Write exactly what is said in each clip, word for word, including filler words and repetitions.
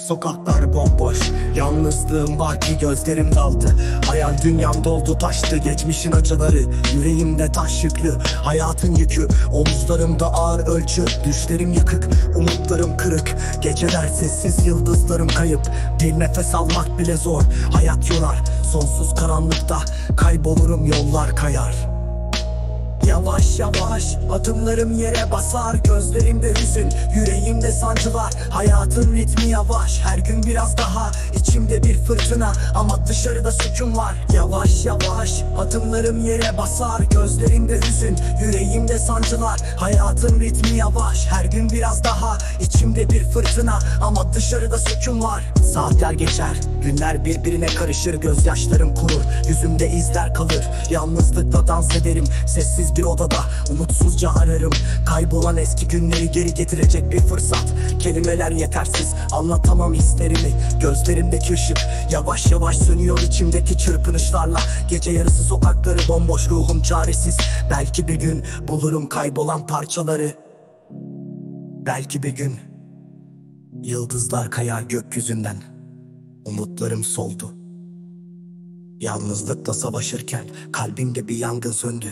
Sokaklar bomboş, yalnızlığım var ki gözlerim daldı. Hayal dünyam doldu taştı, geçmişin acıları yüreğimde taş yüklü. Hayatın yükü omuzlarımda ağır ölçü. Düşlerim yıkık, umutlarım kırık. Geceler sessiz, yıldızlarım kayıp. Bir nefes almak bile zor, hayat yorar. Sonsuz karanlıkta kaybolurum, yollar kayar. Yavaş yavaş adımlarım yere basar. Gözlerimde hüzün, yüreğimde sancılar. Hayatın ritmi yavaş, her gün biraz daha. İçimde bir fırtına ama dışarıda sükun var. Yavaş yavaş adımlarım yere basar. Gözlerimde hüzün, yüreğimde sancılar. Hayatın ritmi yavaş, her gün biraz daha. İçimde bir fırtına ama dışarıda sükun var. Saatler geçer, günler birbirine karışır. Gözyaşlarım kurur, yüzümde izler kalır. Yalnızlıkla dans ederim, sessiz bir odada umutsuzca ararım. Kaybolan eski günleri geri getirecek bir fırsat. Kelimeler yetersiz, anlatamam hislerimi. Gözlerimdeki ışık yavaş yavaş sönüyor içimdeki çırpınışlarla. Gece yarısı sokakları bomboş, ruhum çaresiz. Belki bir gün bulurum kaybolan parçaları. Belki bir gün yıldızlar kayar gökyüzünden. Umutlarım soldu. Yalnızlıkla savaşırken kalbimde bir yangın söndü.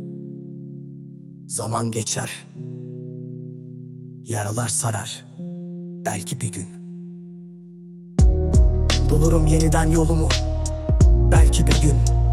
Zaman geçer, yaralar sarar. Belki bir gün bulurum yeniden yolumu. Belki bir gün